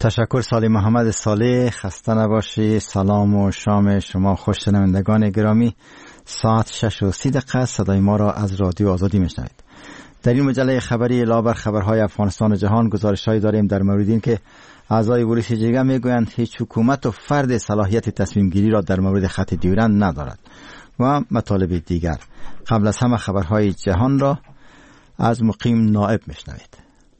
تشکر سالی محمد صالح. خسته نباشی. سلام و شام شما خوش. شنوندگان گرامی، ساعت 6:30 صدای ما را از رادیو آزادی میشنوید. در این مجله خبری لابر خبرهای افغانستان و جهان گزارش‌هایی داریم در مورد این که اعضای پلیس جرگه میگویند هیچ حکومت و فرد صلاحیت تصمیم گیری را در مورد خط ډیورند ندارد و مطالب دیگر. قبل از همه خبرهای جهان را از مقیم نائب میشنوید.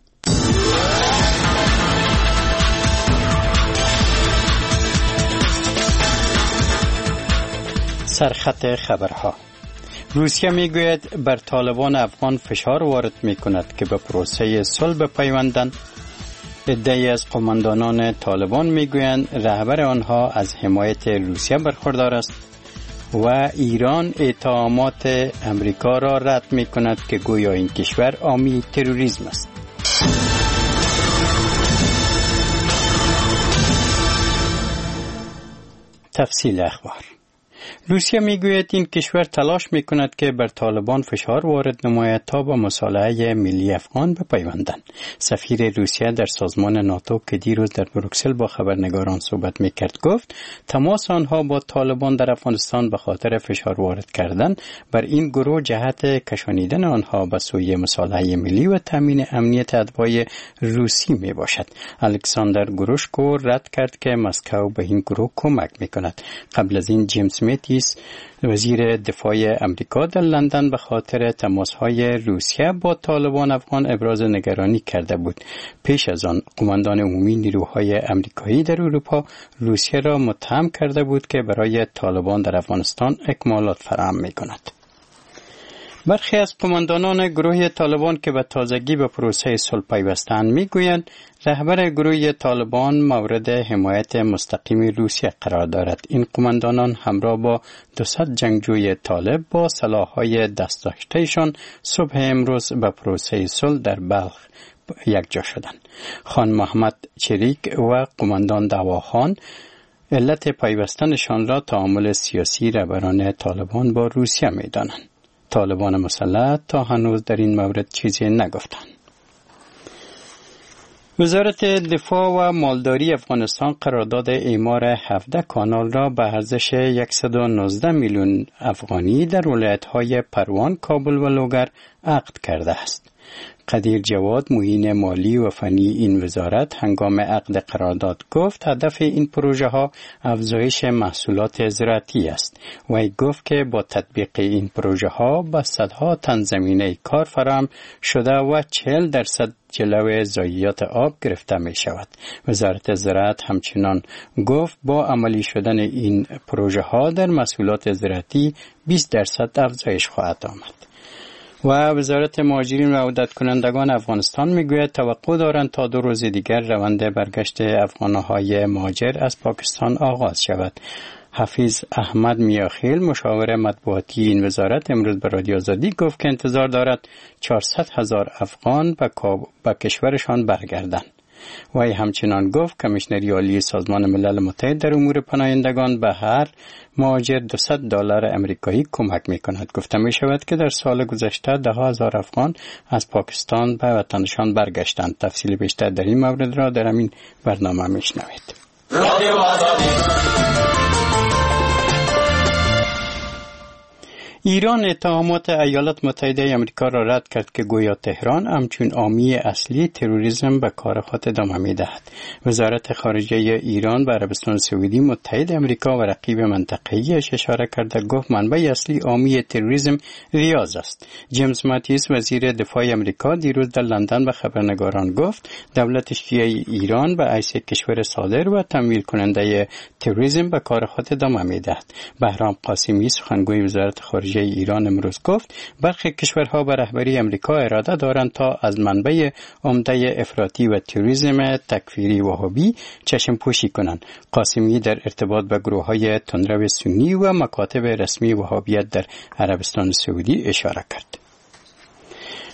سرخط خبرها. روسیه میگوید بر طالبان افغان فشار وارد میکند که به پروسه صلح بپیوندند. عده‌ای از قماندانان طالبان میگویند رهبر آنها از حمایت روسیه برخوردار است و ایران اتهامات امریکا را رد میکند که گویا این کشور حامی تروریسم است. تفصیل اخبار. روسیه میگوید این کشور تلاش میکند که بر طالبان فشار وارد نماید تا به مصالحه ملی افغان بپیوندند. سفیر روسیه در سازمان ناتو که دیروز در بروکسل با خبرنگاران صحبت میکرد گفت تماس آنها با طالبان در افغانستان به خاطر فشار وارد کردن بر این گروه جهت کشانیدن آنها به سوی مصالحه ملی و تامین امنیت اتباع روسی میباشد. الکساندر گروشکو رد کرد که مسکو به این گروه کمک میکند. قبل از این جیمز ماتیس وزیر دفاع امریکا در لندن به خاطر تماس‌های روسیه با طالبان افغان ابراز نگرانی کرده بود. پیش از آن قماندان عمومی نیروهای امریکایی در اروپا روسیه را متهم کرده بود که برای طالبان در افغانستان اکمالات فراهم می‌کند. برخی از قماندانان گروه طالبان که به تازگی به پروسه صلح پیوستند میگویند رهبر گروه طالبان مورد حمایت مستقیم روسیه قرار دارد. این قماندانان همراه با 200 جنگجوی طالب با سلاح‌های دست داشته‌شان صبح امروز به پروسه صلح در بلخ یکجا شدند. خان محمد چریک و قماندان دواخان علت پیوستنشان را تعامل سیاسی رهبران طالبان با روسیه می‌دانند. طالبان مسلح تا هنوز در این مورد چیزی نگفتند. وزارت دفاع و مالداری افغانستان قرارداد اعمار 17 کانال را به ارزش 119 میلیون افغانی در ولایت‌های پروان، کابل و لوگر عقد کرده است. قدیر جواد معین مالی و فنی این وزارت هنگام عقد قرارداد گفت هدف این پروژه ها افزایش محصولات زراعتی است. و گفت که با تطبیق این پروژه ها به صدها تن زمینه کار فراهم شده و 40% جلوی ضایعات آب گرفته می شود. وزارت زراعت همچنان گفت با عملی شدن این پروژه ها در محصولات زراعتی 20% افزایش خواهد آمد. و وزارت مهاجرین و عودت کنندگان افغانستان میگوید توقع دارند تا 2 روز دیگر روند برگشت افغانهای مهاجر از پاکستان آغاز شود. حفیظ احمد میاخیل مشاور مطبوعاتی این وزارت امروز به رادیو آزادی گفت که انتظار دارد 400,000 افغان به کشورشان برگردند. و همچنان گفت کمیشنری عالی سازمان ملل متحد در امور پناهندگان به هر مهاجر $200 امریکایی کمک می‌کند. گفته می‌شود که در سال گذشته 10,000 افغان از پاکستان به وطنشان برگشتند. تفصیل بیشتر در این مورد را در همین برنامه می‌شنوید. ایران اتهامات ایالات متحده آمریکا را رد کرد که گویا تهران همچون حامی اصلی تروریسم به کار خود ادامه می‌دهد. وزارت خارجه ایران به عربستان سعودی متحد آمریکا و رقیب منطقه‌ایش اشاره کرده گفت منبع اصلی حامی تروریسم ریاض است. جیمز ماتیس وزیر دفاع آمریکا دیروز در لندن به خبرنگاران گفت دولت شیعه ایران به حیث کشور صادر و تمویل کننده تروریسم به کار خود ادامه می‌دهد. بهرام قاسمی سخنگوی وزارت خارجه ایران امروز گفت برخی کشورها به رهبری امریکا اراده دارند تا از منبع عمده افراطی و تروریسم تکفیری وهابی چشم پوشی کنند. قاسمی در ارتباط با گروه‌های تندرو سنی و مکاتب رسمی وهابیت در عربستان سعودی اشاره کرد.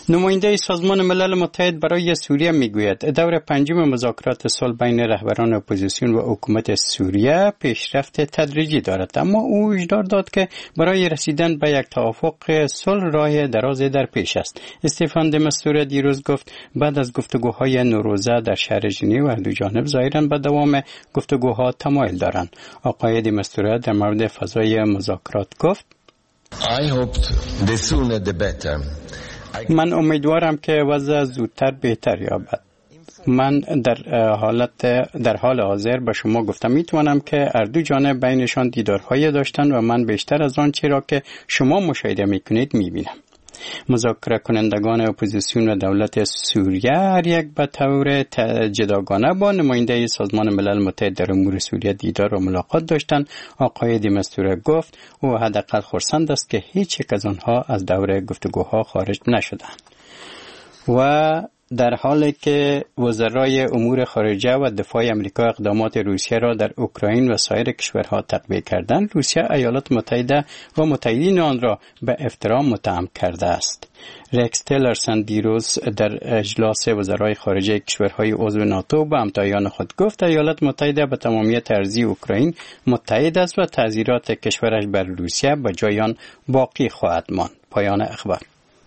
نماینده سازمان ملل متحد برای سوریه میگوید دور پنجم مذاکرات صلح بین رهبران اپوزیسیون و حکومت سوریه پیشرفت تدریجی دارد، اما او هشدار داد که برای رسیدن به یک توافق صلح راه درازی در پیش است. استفان د مستوره دیروز گفت بعد از گفتگوهای نوروزه در شهر ژنو هر دو جانب ظاهراً به دوام گفتگوها تمایل دارند. آقای د مستوره در مورد فضای مذاکرات گفت I hoped the sooner the better. من امیدوارم که وضع زودتر بهتر یابد. من در حال حاضر به شما گفتم میتوانم که هر دو جانب بینشان دیدارهای داشتن و من بیشتر از آن چی را که شما مشاهده میکنید میبینم. مذاکره کنندگان اپوزیسیون و دولت سوریه هر یک به طور جداگانه با نماینده سازمان ملل متحد در امور سوریه دیدار و ملاقات داشتند. آقای د مستوره گفت او حداقل خرسند است که هیچ یک از آنها از دور گفتگوها خارج نشدند. و در حالی که وزرای امور خارجه و دفاع آمریکا اقدامات روسیه را در اوکراین و سایر کشورها تقویه کردند، روسیه ایالات متحده و متحدین آن را به احترام متهم کرده است. رکس تیلرسن دیروز در اجلاس وزرای خارجه کشورهای عضو ناتو به همتایان خود گفت ایالات متحده به تمامیت ارضی اوکراین متحد است و تعزیرات کشورش بر روسیه به جای آن باقی خواهد ماند. پایان اخبار.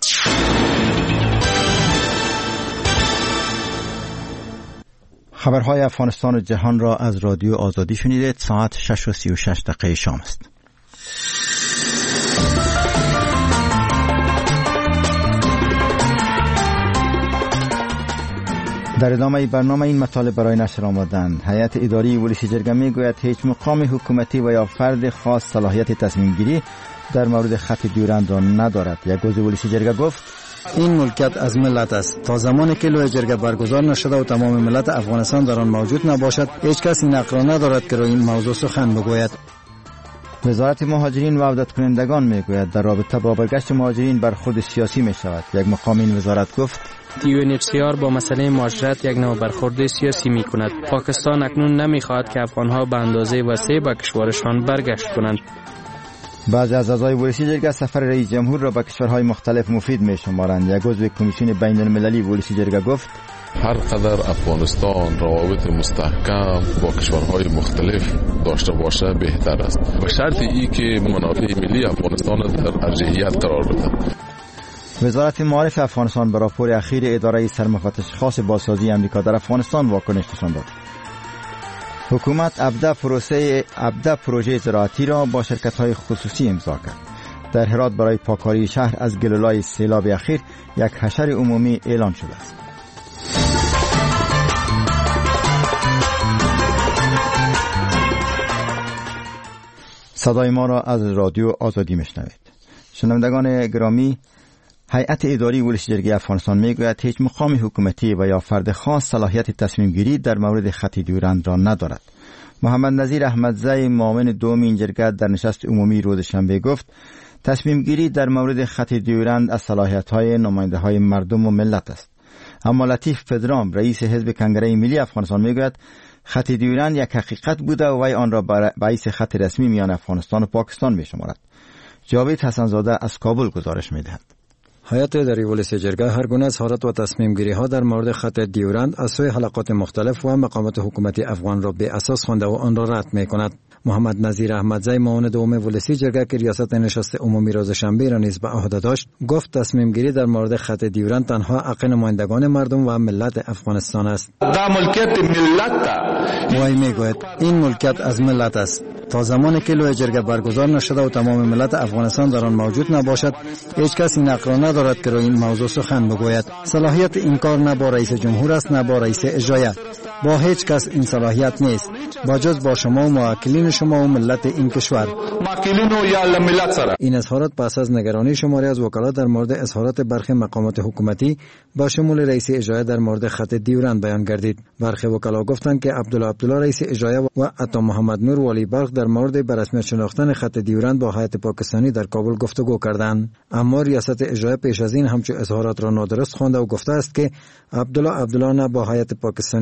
خبرهای افغانستان و جهان را از رادیو آزادی شنیدید. ساعت 6:36 شام است. در ادامه برنامه این مطالب برای نشر آمدند. هیئت اداری ولسی جرگه میگوید هیچ مقام حکومتی و یا فرد خاص صلاحیت تصمیم گیری در مورد خط دیورند را ندارد. یک عضو ولسی جرگه گفت این ملکیت از ملت است. تا زمانی که لوی جرگه برگزار نشده و تمام ملت افغانستان در آن موجود نباشد، هیچ کسی این حق را ندارد که روی این موضوع سخن بگوید. وزارت مهاجرین و عودت کنندگان میگوید در رابطه با برگشت مهاجرین برخورد سیاسی می شود. یک مقام این وزارت گفت UNHCR با مسئله مهاجرت یک نوع برخورد سیاسی می کند. پاکستان اکنون نمی خواهد که افغانها به اندازه وسیع به کشورشان برگشت کنند. بعضی از اعضای ولسی جرگه سفر رئیس جمهور را به کشورهای مختلف مفید می شمارند. یک عضو کمیسیون بین المللی ولسی جرگه گفت هر قدر افغانستان روابط مستحکم با کشورهای مختلف داشته باشه بهتر است، به شرط ای که منافع ملی افغانستان در ارجحیت قرار بده. وزارت معارف افغانستان به راپور اخیر اداره سرمفتش خاص بازسازی امریکا در افغانستان واکنش نشان داد. حکومت ابدا پروژه زراعتی را با شرکت‌های خصوصی امضا کرد. در هرات برای پاکاری شهر از گلولای سیلاب اخیر یک حشر عمومی اعلان شده است. صدای ما را از رادیو آزادی میشنوید. شنوندگان گرامی، هیئت اداری ولسی جرگه افغانستان میگوید هیچ مقام حکومتی و یا فرد خاص صلاحیت تصمیم گیری در مورد خط دیورند را ندارد. محمد نظیر احمدزی معاون دوم این جرگه در نشست عمومی روز شنبه گفت تصمیم گیری در مورد خط دیورند از صلاحیت‌های نماینده‌های مردم و ملت است. اما لطیف پدرام رئیس حزب کنگره ملی افغانستان میگوید خط دیورند یک حقیقت بوده و وی آن را باعث خط رسمی میان افغانستان و پاکستان میشمارد. جاوید حسنزاده از کابل گزارش میدهد. هیئت اداری ولسی جرگه هر گونه اظهارات و تصمیم گیری ها در مورد خط دیورند از سوی حلقات مختلف و مقامات حکومتی افغان را به اساس خوانده و آن را رد می‌کند. محمد نظیر احمدزی معاون دوم ولسی جرگه که ریاست نشست عمومی روز شنبه را نیز به عهده داشت گفت تصمیم گیری در مورد خط دیورند تنها حق نمایندگان مردم و ملت افغانستان است. دا ملکیت ملت وی میگوید این ملکیت از ملت است. تا زمانی که لوی جرگه برگزار نشده و تمام ملت افغانستان در آن موجود نباشد، هیچ کسی این حق را ندارد که روی این موضوع سخن بگوید. صلاحیت این کار نه با رئیس جمهور است نه با رئیس اجرایی. با هیچ کس این صلاحیت نیست با جز با شما و موکلین شما و ملت این کشور. این اظهارات پس از نگرانی شماری از وکلا در مورد اظهارات برخی مقامات حکومتی با شمول رئیس اجرایی در مورد خط دیورند بیان گردید. برخی وکلا گفتند که عبدالله رئیس اجرایی و عطا محمد نور ولی برق در مورد به رسمیت شناختن خط دیورند با هیئت پاکستانی در کابل گفتگو کردند. اما ریاست اجرایی پیش از این همچون اظهارات را نادرست خوانده و گفته است که عبدالله نه با هیئت پاکستانی دیدار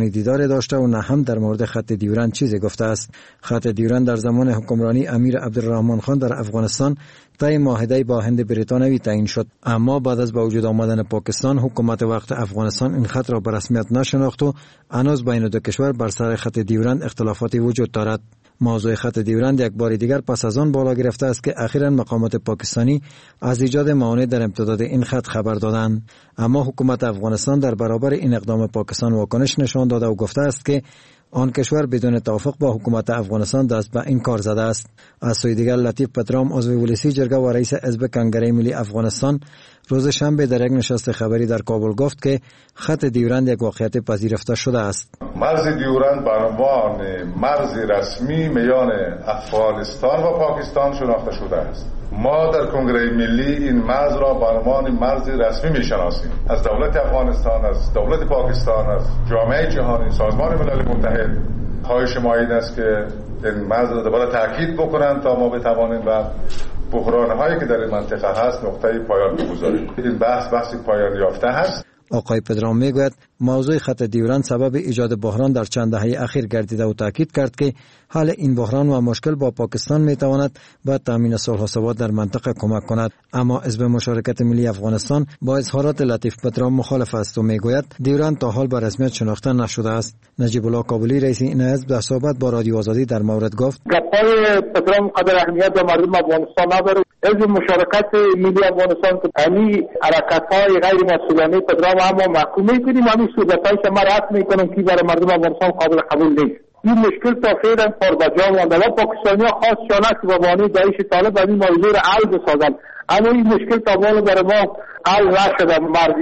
داشته و نه هم در مورد خط دیورند چیزی گفته است. خط دیورند در زمان حکمرانی امیر عبدالرحمن خان در افغانستان طی معاهده با هند بریتانوی تعیین شد، اما بعد از به وجود آمدن پاکستان حکومت وقت افغانستان این خط را به رسمیت نشناخت و هنوز بین دو کشور بر سر خط دیورند اختلافاتی وجود دارد. موضوع خط دیورند یک بار دیگر پس از آن بالا گرفته است که اخیراً مقامات پاکستانی از ایجاد موانع در امتداد این خط خبر دادند، اما حکومت افغانستان در برابر این اقدام پاکستان واکنش نشان داده و گفته است که آن کشور بدون توافق با حکومت افغانستان دست به این کار زده است. از سوی دیگر لطیف پترام عضو ولسی جرگه و رئیس حزب کنگره ملی افغانستان روز شنبه در یک نشست خبری در کابل گفت که خط دیورند یک واقعیت پذیرفته شده است. مرز دیورند به عنوان مرز رسمی میان افغانستان و پاکستان شناخته شده است. ما در کنگره ملی این مرز را به عنوان مرز رسمی میشناسیم. از دولت افغانستان، از دولت پاکستان، از جامعه جهانی، سازمان ملل متحد خواهش ما این است که این مرز را دوباره تاکید بکنند تا ما بتوانیم و بحران‌هایی که در این منطقه هست نقطه پایان بگذاریم. این بحث پایان یافته هست. آقای پدرام میگوید موضوع خط دیورند سبب ایجاد بحران در چند دهه اخیر گردیده و تاکید کرد که حل این بحران و مشکل با پاکستان میتواند به تامین صلح و ثبات در منطقه کمک کند، اما حزب مشارکت ملی افغانستان با اظهارات لطیف پدرام مخالف است و میگوید دیورند تا حال به رسمیت شناخته نشده است. نجیب الله کابلی رئیس این حزب در صحبت با رادیو آزادی در مورد گفت گپ‌های پدرام قدر اهمیت به مردم افغانستان نداره. حزب مشارکت ملی افغانستان که همین حرکت‌های غیر مسئولانه پدرام هم محکوم می‌کنیم، همین صحبت‌هایی که ما رد می‌کنیم که برای مردم افغانستان قابل قبول نیست. این مشکل تا فعلا پربجا مانده و پاکستانی‌ها خاص شانه که به بهانه داعش طالب از این موضوع را حل بسازند، اما این مشکل تا بالا برای ما حل نشده.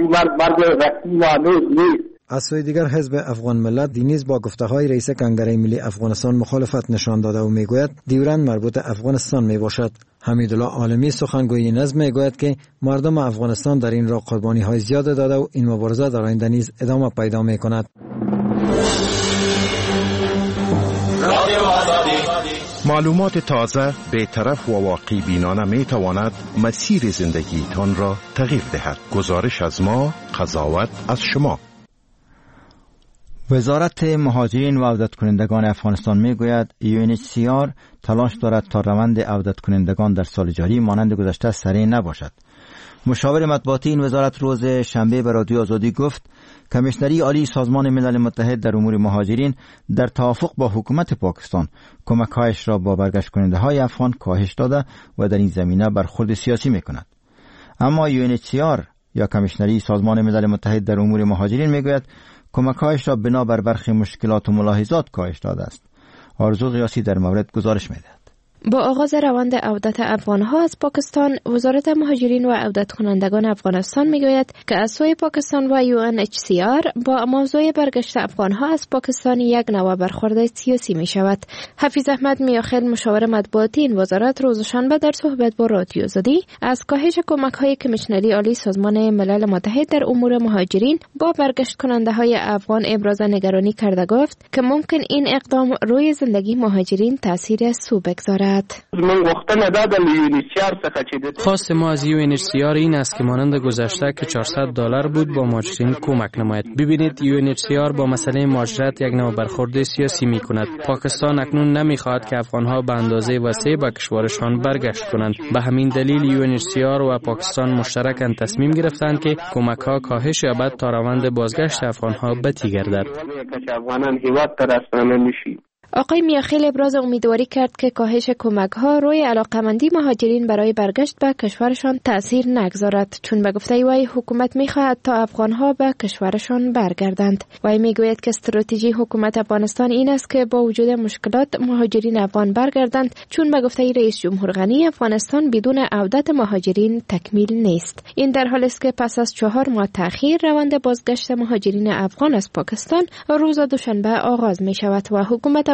مرد رسمی و هنوز نیست. از سوی دیگر حزب افغان ملت نیز با گفته‌های رئیس کنگره ملی افغانستان مخالفت نشان داده و میگوید دیورند مربوط افغانستان میباشد. حمیدالله عالمی سخنگوی این حزب میگوید که مردم افغانستان در این راه قربانی‌های زیاد داده و این مبارزه در آینده نیز ادامه پیدا می‌کند. معلومات تازه، بی‌طرف و واقعی بینانه می تواند مسیر زندگیتان را تغییر دهد. گزارش از ما، قضاوت از شما. وزارت مهاجرین و عودت کنندگان افغانستان می گوید UNHCR تلاش دارد تا روند عودت کنندگان در سال جاری مانند گذشته سریع نباشد. مشاور مطبوعاتی این وزارت روز شنبه به رادیو آزادی گفت کمیشنری عالی سازمان ملل متحد در امور مهاجرین در توافق با حکومت پاکستان کمک‌هایش را با برگشت کننده های افغان کاهش داده و در این زمینه برخورد سیاسی می کند. اما UNHCR یا کمیشنری سازمان ملل متحد در امور مهاجرین می گوید کمک‌هایش را بنابر برخی مشکلات و ملاحظات کاهش داده است. آرزو غیاثی در مورد گزارش می‌دهد. با آغاز روند عودت افغان‌ها از پاکستان، وزارت مهاجرین و عودت کنندگان افغانستان می‌گوید که از سوی پاکستان و UNHCR با موضوع برگشت افغان‌ها از پاکستان یک نوع برخورد سیاسی می‌شود. حفیظ احمد میاخیل مشاور مطبوعاتی این وزارت روز شنبه در صحبت با رادیو آزادی از کاهش کمک‌های کمیشنری عالی سازمان ملل متحد در امور مهاجرین با برگشت کننده‌های افغان ابراز نگرانی کرده گفت که ممکن این اقدام روی زندگی مهاجرین تأثیر سو بگذارد. خواست ما از UNHCR این است که مانند گذشته که $400 بود با مهاجرین کمک نماید. ببینید UNHCR با مسئله مهاجرت یک نوع برخورد سیاسی می کند. پاکستان اکنون نمیخواهد که افغانها به اندازه وسیع به کشورشان برگشت کنند. به همین دلیل UNHCR و پاکستان مشترکاً تصمیم گرفتند که کمک ها کاهش یابد تا روند بازگشت افغانها بطی گردد. آقای میاخیل ابراز امیدواری کرد که کاهش کمک‌ها روی علاقمندی مهاجرین برای برگشت به کشورشان تأثیر نگذارد، چون به گفته وی حکومت می‌خواهد تا افغان‌ها به کشورشان برگردند. وی میگوید که استراتژی حکومت افغانستان این است که با وجود مشکلات مهاجرین افغان برگردند، چون به گفته رئیس جمهور غنی افغانستان بدون عودت مهاجرین تکمیل نیست. این در حالی است که پس از 4 ماه تأخیر روند بازگشت مهاجرین افغان از پاکستان روز دوشنبه آغاز می‌شود و حکومت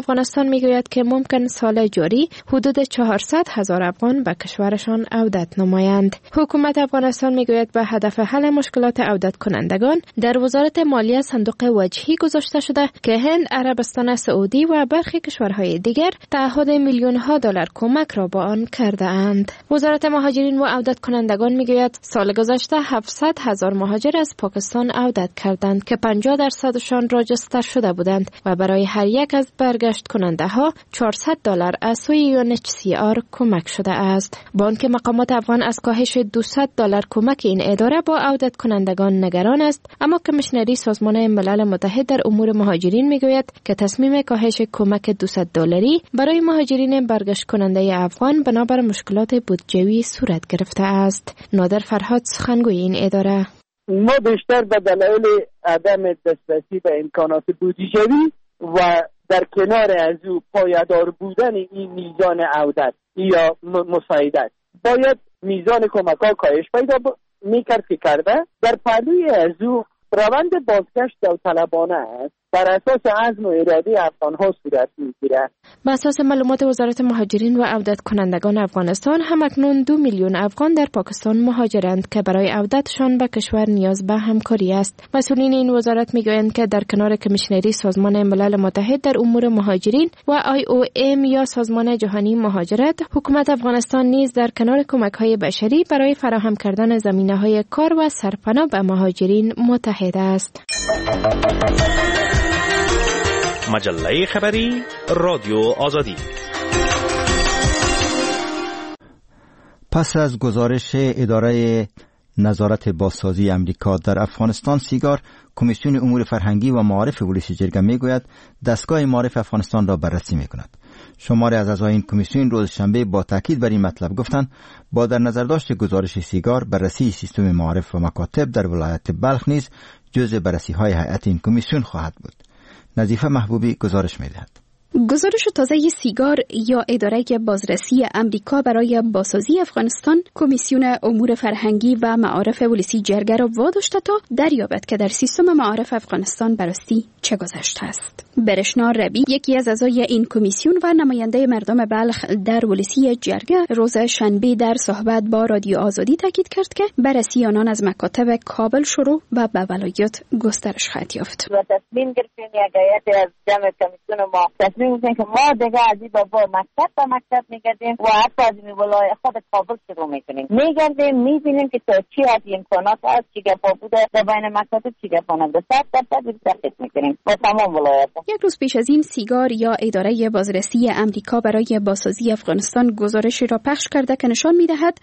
افغانستان میگوید که ممکن سال جاری حدود 400,000 افغان به کشورشان عودت نمایند. حکومت افغانستان میگوید به هدف حل مشکلات عودت کنندگان در وزارت مالیه صندوق وجهی گذاشته شده که هند، عربستان سعودی و برخی کشورهای دیگر تعهد میلیون‌ها دلار کمک را با آن کرده اند. وزارت مهاجرین و عودت کنندگان میگوید سال گذشته 700,000 مهاجر از پاکستان عودت کردند که 50% راجستر شده بودند و برای هر یک از برگشت کننده ها $400 از سوی UNHCR کمک شده است. با آنکه مقامات افغان از کاهش $200 کمک این اداره با عودت کنندگان نگران است، اما کمیشنری سازمان ملل متحد در امور مهاجرین میگوید که تصمیم کاهش کمک $200 برای مهاجرین برگشت کننده افغان بنابر مشکلات بودجویی صورت گرفته است. نادر فرهاد سخنگوی این اداره: ما بیشتر به دلایل عدم دسترسی به امکانات بودجویی و در کنار از او پایدار بودن این میزان عودت یا مساعدت باید میزان کمک ها کاهش پیدا میکرد که کرده. در پهلوی از او روند بازگشت داوطلبانه است بر اساس عزم و اراده افغان‌ها صورت می‌گیرد. بر اساس معلومات وزارت مهاجرین و عودت کنندگان افغانستان، همکنون 2 میلیون افغان در پاکستان مهاجرند که برای عودتشان به کشور نیاز به همکاری است. مسئولین این وزارت میگویند که در کنار کمیشنری سازمان ملل متحد در امور مهاجرین و IOM یا سازمان جهانی مهاجرت، حکومت افغانستان نیز در کنار کمک‌های بشری برای فراهم کردن زمینه‌های کار و سرپناه به مهاجرین متحد است. مجله خبری رادیو آزادی. پس از گزارش اداره نظارت بازسازی امریکا در افغانستان سیگار، کمیسیون امور فرهنگی و معارف ولسی جرگه میگوید دستگاه معارف افغانستان را بررسی میکند. شماری از اعضای این کمیسیون روز شنبه با تاکید بر این مطلب گفتند با در نظر داشت گزارش سیگار، بررسی سیستم معارف و مکاتب در ولایت بلخ نیز جزء بررسی‌های هیئت این کمیسیون خواهد بود. نظیفه محبوبی گزارش می‌دهد. گزارش تازه سیگار یا اداره بازرسی امریکا برای بازسازی افغانستان کمیسیون امور فرهنگی و معارف ولسی جرگه را واداشته تا دریابد که در سیستم معارف افغانستان براستی چه گذشته است. برشنا ربی، یکی از اعضای این کمیسیون و نماینده مردم بلخ در ولسی جرگه، روز شنبه در صحبت با رادیو آزادی تاکید کرد که بررسی آنان از مکاتب کابل شروع و به ولایت گسترش خواهد یافت. و تصمیم گرفتیم یک هیئت از جمع کمیسیون ما تصمیم گرفتیم که ما دیگه از این بابا مکتب به مکتب میگردیم و حتی از این ولایت خود کابل شروع میکنیم، میگردیم میبینیم که تا چی از امکانات هست، چی گپا بوده در بین مکاتب، چی گپا نبوده، صد درصد تحقیق میکنیم با تمام ولایت. یک روز پیش از این سیگار یا اداره بازرسی امریکا برای بازسازی افغانستان گزارشی را پخش کرده که نشان می‌دهد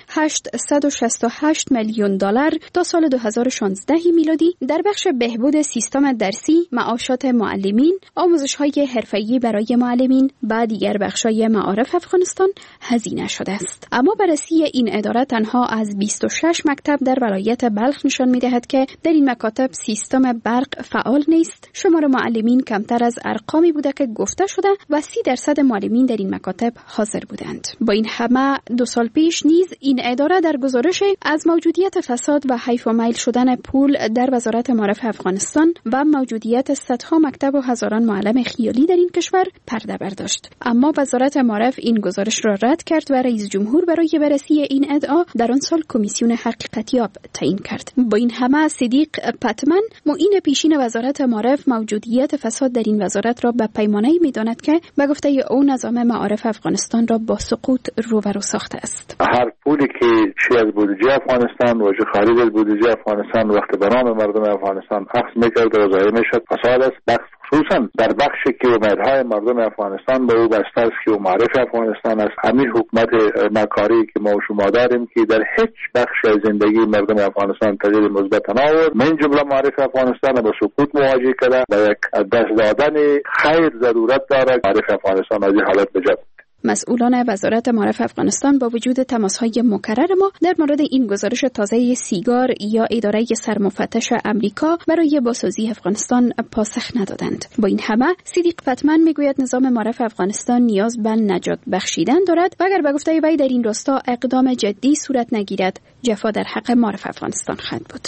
$868 میلیون تا سال 2016 میلادی در بخش بهبود سیستم درسی، معاشات معلمین، آموزش‌های حرفه‌ای برای معلمین و دیگر بخش‌های معارف افغانستان هزینه شده است. اما بررسی این اداره تنها از 26 مکتب در ولایت بلخ نشان می‌دهد که در این مکاتب سیستم برق فعال نیست. شمار معلمین کمتر از ارقامی بوده که گفته شده و 30% معلمین در این مکاتب حاضر بودند. با این همه 2 سال پیش نیز این اداره در گزارش از موجودیت فساد و حیف و میل شدن پول در وزارت معارف افغانستان و موجودیت صدها مکتب و هزاران معلم خیالی در این کشور پرده برداشت. اما وزارت معارف این گزارش را رد کرد و رئیس جمهور برای بررسی این ادعا در آن سال کمیسیون حقیقتیاب تعیین کرد. با این همه صدیق پتمن، معین پیشین وزارت معارف، موجودیت فساد در این وزارت را به پیمانه می‌داند که به گفته او نظام معارف افغانستان را با سقوط روبرو ساخته است. هر پولی که چی از بودجه افغانستان و چه خارج از بودجه افغانستان وقت به نام مردم افغانستان اخذ می‌کرد و ضایع می‌شد، فساد است. خصوصا در بخشی که امیدهای مردم افغانستان به او بسته است که معارف افغانستان است. همین حکومت ناکاری که ما و شما داریم که در هیچ بخش از زندگی مردم افغانستان تغییر مثبت نآورد، من جمله معارف افغانستان با سقوط مواجه کرده و یک دست دادن خیر ضرورت دارد. معارف افغانستان از این حالت بجد. مسئولان وزارت معارف افغانستان با وجود تماس‌های مکرر ما در مورد این گزارش تازه سیگار یا اداره سرمفتش امریکا برای بازسازی افغانستان پاسخ ندادند. با این همه صدیق پتمن میگوید نظام معارف افغانستان نیاز به نجات بخشیدن دارد و اگر به گفته وی در این راستا اقدام جدی صورت نگیرد، جفا در حق معارف افغانستان خواهد بود.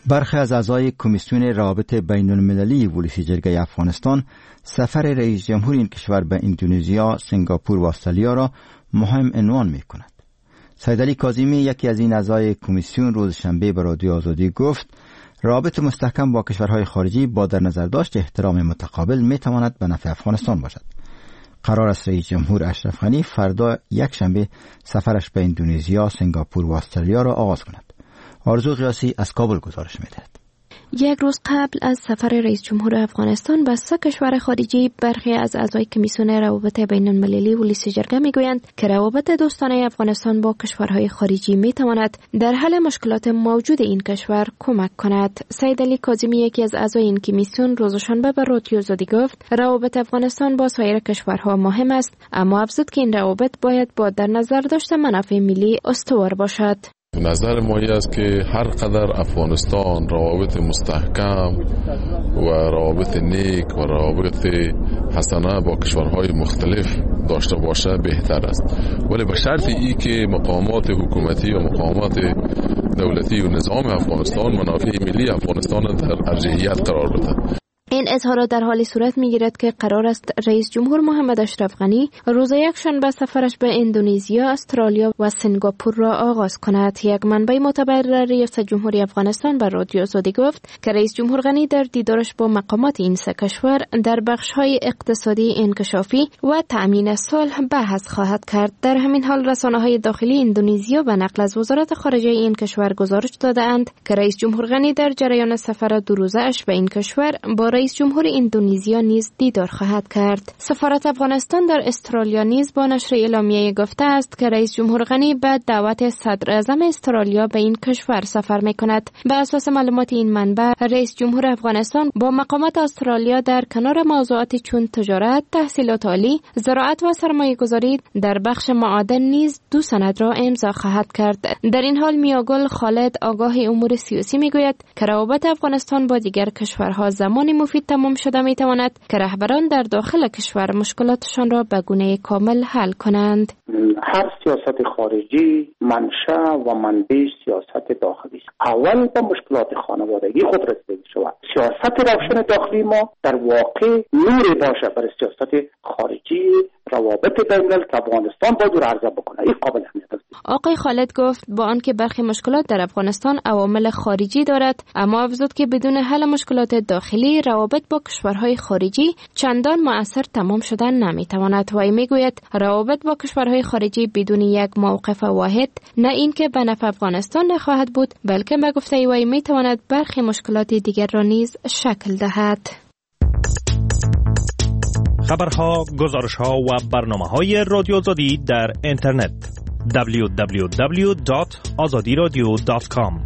برخی از اعضای کمیسیون روابط بین المللی ولسی جرگه افغانستان سفر رئیس جمهور این کشور به اندونزیا، سنگاپور و استرالیا را مهم عنوان می کند. سید علی کاظمی، یکی از این اعضای کمیسیون، روز شنبه به رادیو آزادی گفت روابط مستحکم با کشورهای خارجی با در نظر داشت احترام متقابل می تواند به نفع افغانستان باشد. قرار است رئیس جمهور اشرف غنی فردا یک شنبه سفرش به اندونزیا، سنگاپور و استرالیا را آغاز کند. آرزو قیاسی از کابل گزارش می‌دهد. یک روز قبل از سفر رئیس جمهور افغانستان به 3 کشور خارجی، برخی از اعضای کمیسیون روابط بین المللی ولسی جرگه میگویند که روابط دوستانه افغانستان با کشورهای خارجی میتواند در حل مشکلات موجود این کشور کمک کند. سید علی کاظمی، یکی از اعضای این کمیسیون، روز شنبه به رادیو آزادی گفت روابط افغانستان با سایر کشورها مهم است، اما افزود که این روابط باید با در نظر داشته منافع ملی استوار باشد. نظر ما است که هر قدر افغانستان روابط مستحکم و روابط نیک و روابط حسنه با کشورهای مختلف داشته باشه بهتر است، ولی به شرط ای که مقامات حکومتی و مقامات دولتی و نظام افغانستان منافع ملی افغانستان در ارجحیت قرار بده. این اظهارات در حالی صورت میگیرد که قرار است رئیس جمهور محمد اشرف غنی روز یکشنبه سفرش به اندونزیا، استرالیا و سنگاپور را آغاز کند. یک منبع معتبر در ریاست جمهوری افغانستان به رادیو آزادی گفت که رئیس جمهور غنی در دیدارش با مقامات این 3 کشور در بخش‌های اقتصادی، انکشافی و تأمین صلح بحث خواهد کرد. در همین حال رسانه‌های داخلی اندونزیا به نقل از وزارت خارجه این کشور گزارش داده‌اند که رئیس جمهور غنی در جریان سفر 2 روزه‌اش به این کشور با رئیس جمهور اندونزیا نیز دیدار خواهد کرد. سفارت افغانستان در استرالیا نیز با نشر اعلامیه گفته است که رئیس جمهور غنی به دعوت صدر اعظم استرالیا به این کشور سفر می‌کند. به اساس معلومات این منبع، رئیس جمهور افغانستان با مقامات استرالیا در کنار موضوعاتی چون تجارت، تحصیلات عالی، زراعت و سرمایه‌گذاری در بخش معادن نیز 2 سند را امضا خواهد کرد. در این حال میاگل خالد، آگاه امور سیاسی، میگوید که روابط افغانستان با دیگر کشورها زمانی مفید تمام شده میتواند که رهبران در داخل کشور مشکلاتشان را به گونه کامل حل کنند. هر سیاست خارجی منشأ و منبع سیاست داخلی است. اول به مشکلات خانوادگی خود رسیدگی شود. سیاست روشن داخلی ما در واقع نور باشه برای سیاست خارجی روابط بین‌الملل که افغانستان باید رو عرضه بکنه. این قابل اهمیت است. آقای خالد گفت با آنکه برخی مشکلات در افغانستان عوامل خارجی دارد، اما افزود که بدون حل مشکلات داخلی روابط با کشورهای خارجی چندان مؤثر تمام شدن نمیتواند. و میگوید روابط با کشورهای خارجی بدون یک موقف واحد نه اینکه به نفع افغانستان نخواهد بود، بلکه به گفته وی میتواند برخی مشکلات دیگر را نیز شکل دهد. خبرها، گزارش‌ها و برنامه‌های رادیو آزادی در اینترنت www.azadiradio.com.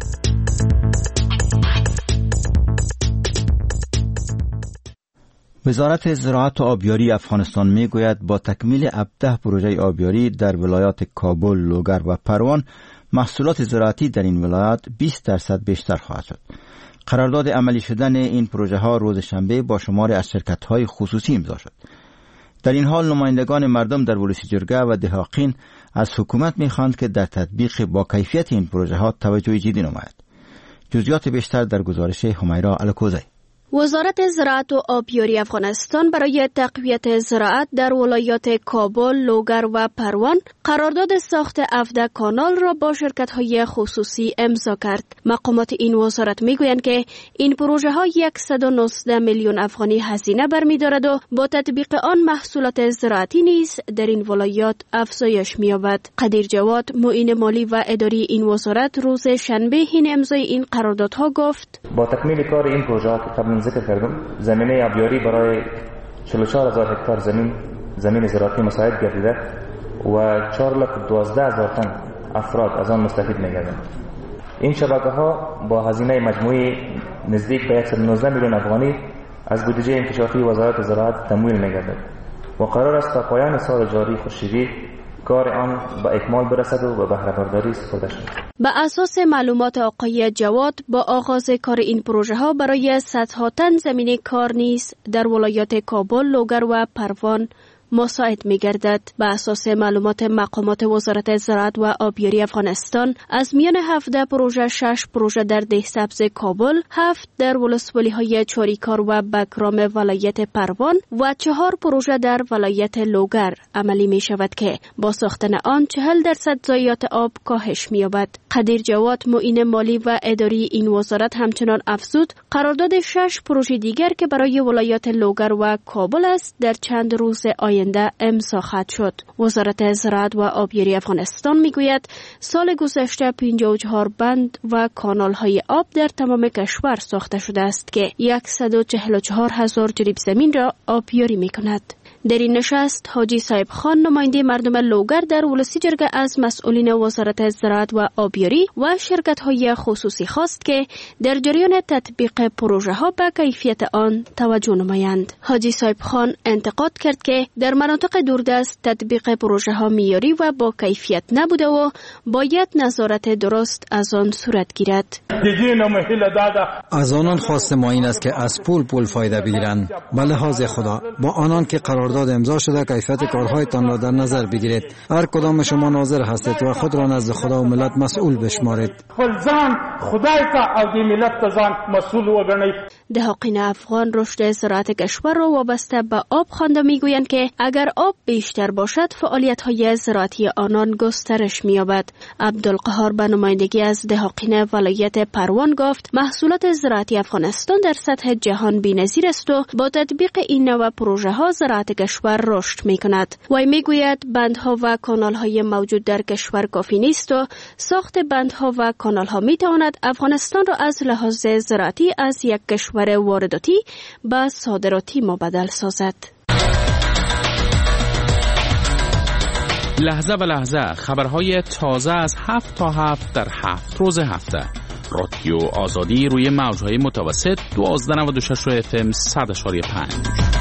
وزارت زراعت و آبیاری افغانستان میگوید با تکمیل 17 پروژه آبیاری در ولایات کابل، لوگر و پروان، محصولات زراعتی در این ولایات 20% بیشتر خواهد شد. قرارداد عملی شدن این پروژه ها روز شنبه با شماری از شرکت های خصوصی امضا شد. در این حال نمایندگان مردم در ولسی جرگه و دهاقین از حکومت میخواهند که در تطبیق با کیفیت این پروژه ها توجه جدی نماید. جزئیات بیشتر در گزارش همیرا الکوزی. وزارت زراعت و آبیاری افغانستان برای تقویت زراعت در ولایات کابل، لوگر و پروان قرارداد ساخت 17 کانال را با شرکت‌های خصوصی امضا کرد. مقامات این وزارت میگویند که این پروژه ها 119 میلیون افغانی هزینه برمی‌دارد و با تطبیق آن محصولات زراعتی نیز در این ولایات افزایش می‌یابد. قدیر جواد، معین مالی و اداری این وزارت، روز شنبه این امضای این قراردادها گفت: با تکمیل کار این پروژه که ذکر کردم، زمینه آبیاری برای 44,000 هکتار زمین زراعتی مساعد گردیده و 4,12,000 تن افراد از آن مستفید می‌گردند. این شبکه ها با هزینه مجموعی نزدیک به 119 میلیون افغانی از بودجه انکشافی وزارت زراعت تمویل می‌گردد و قرار است تا پایان سال جاری خورشیدی کار آن به اکمال برسد و به بهره برداری سپرده شود. به اساس معلومات آقای جواد، با آغاز کار این پروژه ها برای صدها تن زمین کار نیز در ولایات کابل، لوگر و پروان مساعد می‌گردد. به اساس معلومات مقامات وزارت زراعت و آبیاری افغانستان، از میان 17 پروژه 6 پروژه در دهسبز کابل، 7 در ولسوالی‌های چاریکار و بکرام ولایت پروان و 4 پروژه در ولایت لوگر عملی می‌شود که با ساختن آن 40% ضایعات آب کاهش می‌یابد. قدیر جواد، معین مالی و اداری این وزارت همچنان افزود قرارداد 6 پروژه دیگر که برای ولایات لوگر و کابل است در چند روز آینده امضا خواهد شد. وزارت زراعت و آبیاری افغانستان میگوید سال گذشته 54 بند و کانال های آب در تمام کشور ساخته شده است که 144,000 جریب زمین را آبیاری میکند. در این نشست حاجی صاحب خان، نماینده مردم لوگر، در ولسی جرگه از مسئولین وزارت زراعت و آبیاری و شرکت‌های خصوصی خواست که در جریان تطبیق پروژه ها به کیفیت آن توجه نمایند. حاجی صاحب خان انتقاد کرد که در مناطق دوردست تطبیق پروژه ها معیاری و با کیفیت نبوده و باید نظارت درست از آن صورت گیرد. از آنان خواست ما این است که از پول فایده بگیرند. به لحاظ خدا با آنان که قرارداد امضا شده کیفیت کارهایتان را در نظر بگیرید. هر کدام شما ناظر هستید و خود را نزد خدا و ملت مسئول بشمارید. دهاقین افغان رشد زراعت کشور را وابسته به آب خوانده میگویند که اگر آب بیشتر باشد فعالیت‌های زراعتی آنان گسترش می‌یابد. عبدالقهار به نمایندگی از دهاقین ولایت پروان گفت محصولات زراعتی افغانستان در سطح جهان بی‌نظیر است و با تطبیق این نوع پروژه‌ها زراعت کشور رشد می‌کند. وی میگوید بندها و کانال‌های موجود در کشور کافی نیست و ساخت بندها و کانال‌ها می‌تواند افغانستان را از لحاظ زراعتی از یک کشور وارداتی به صادراتی مبدل سازد. لحظه به لحظه خبرهای تازه از 7 تا 7 در 7 روز هفته. رادیو آزادی روی موجهای متوسط 1296 FM 100.5.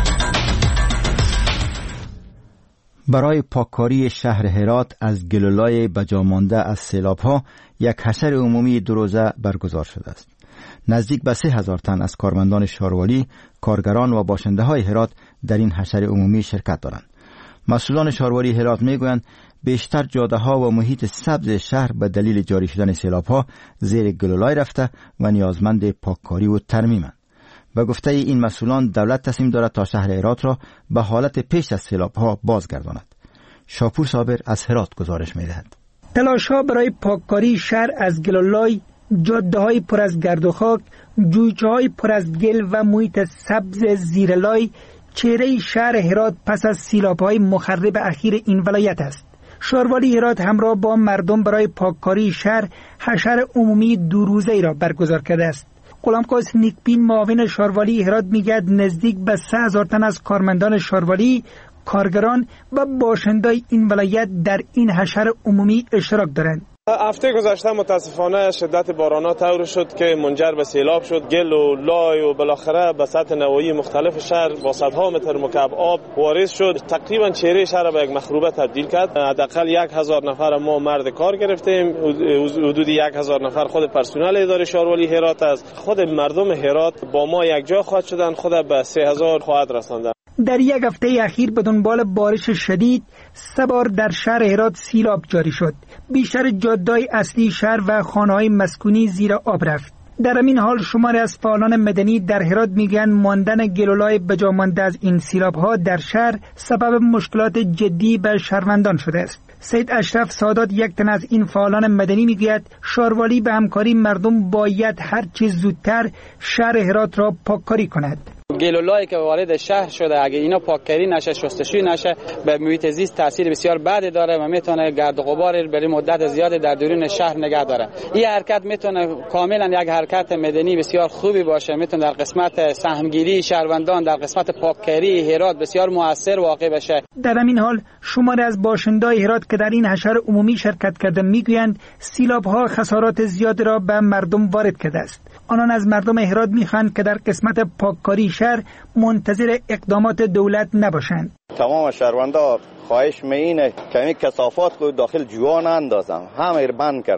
برای پاککاری شهر هرات از گلولای بجامانده از سیلاب‌ها یک حشر عمومی 2 روزه برگزار شده است. نزدیک به 3,000 تن از کارمندان شاروالی، کارگران و باشنده‌های هرات در این حشر عمومی شرکت دارند. مسئولان شاروالی هرات میگویند بیشتر جاده‌ها و محیط سبز شهر به دلیل جاری شدن سیلاب‌ها زیر گلولای رفته و نیازمند پاککاری و ترمیمند. به گفته این مسئولان دولت تصمیم دارد تا شهر هرات را به حالت پیش از سیلاب‌ها بازگرداند. شاپور صابر از هرات گزارش می‌دهد. تلاش‌ها برای پاککاری شهر از گلولای، جاده‌های پر از گرد و خاک، جویچه‌های پر از گل و محیط سبز زیرلای چهره شهر هرات پس از سیلاب‌های مخرب اخیر این ولایت است. شاروالی هرات همراه با مردم برای پاککاری شهر حشر عمومی 2 روزه‌ای را برگزار کرده است. غلامقاس نیکبین، معاون شاروالی هرات، میگه نزدیک به 3,000 تن از کارمندان شاروالی، کارگران و باشنده‌های این ولایت در این حشر عمومی اشتراک دارند. هفته گذشته متاسفانه شدت باران‌ها طوری شد که منجر به سیلاب شد. گل و لای و بالاخره به سطح نواحی مختلف شهر با صدها متر مکعب آب وارد شد. تقریبا چهره شهر به یک مخروبه تبدیل کرد. حداقل 1,000 نفر ما مرد کار گرفتیم. حدود 1,000 نفر خود پرسنل اداره شاروالی هرات است. خود مردم هرات با ما یک جا خواهد شدن، خود به 3,000 خواهد رساندن. در یک هفته اخیر به دنبال بارش شدید 3 بار در شهر هرات سیلاب جاری شد. بیشتر جاده‌های اصلی شهر و خانه‌های مسکونی زیر آب رفت. در این حال شماری از فعالان مدنی در هرات میگن ماندن گلولای بجامانده از این سیلاب‌ها در شهر سبب مشکلات جدی به شهروندان شده است. سید اشرف سادات، یک تن از این فعالان مدنی، میگوید شاروالی به همکاری مردم باید هر چه زودتر شهر هرات را پاککاری کند. گلولایی که وارد شهر شده اگه اینا پاککاری نشه، شستشوی نشه، به محیط زیست تاثیر بسیار بدی داره و میتونه گرد و غبار برای مدت زیادی در درون شهر نگه داره. این حرکت میتونه کاملا یک حرکت مدنی بسیار خوبی باشه، میتونه در قسمت سهمگیری شهروندان، در قسمت پاککاری هرات بسیار موثر واقع بشه. در همین حال شماری از باشنده‌های هرات که در این حشر عمومی شرکت کردند میگویند سیلاب‌ها خسارات زیادی را به مردم وارد کرده است. آنان از مردم هرات میخواهند که در قسمت پاککاری شهر منتظر اقدامات دولت نباشند. تمام شهروندا خواهش اینه که این کثافات رو داخل جوان اندازم، همه رو بند کردم.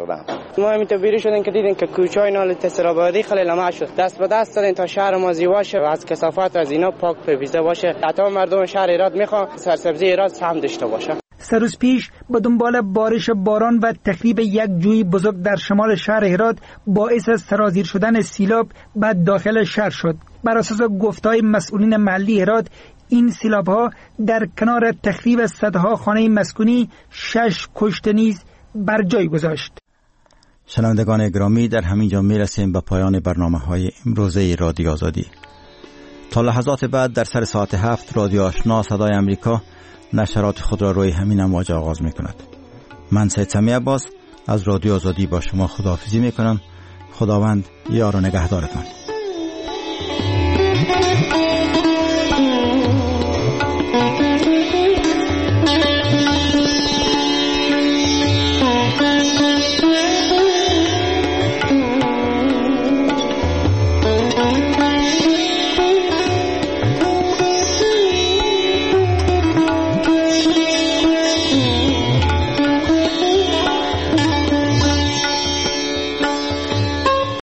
ما همینطور بیرون شدن که دیدن که کوچه‌های نال تسرابادی خیلی لمع شد. دست به دست دادن تا شهر ما زیبا شه و از کثافت از اینا پاک پویزده باشه. حتی مردم شهر هرات میخوان سرسبزی هرات هم داشته باشه. سه روز پیش به دنبال بارش باران و تخریب یک جوی بزرگ در شمال شهر هرات باعث سرازیر شدن سیلاب به داخل شهر شد. بر اساس گفتهای مسئولین محلی هرات این سیلاب‌ها در کنار تخریب صدها خانه مسکونی 6 کشته نیز بر جای گذاشت. شنوندگان گرامی، در همین جا میرسیم به پایان برنامه‌های امروزه رادیو آزادی. تا لحظات بعد در سر ساعت 7 رادیو آشنا صدای امریکا نشرات خود را روی همین امواج آغاز می‌کند. من سید سمیع عباس از رادیو آزادی با شما خداحافظی می‌کنم. خداوند یار و نگهدارتان.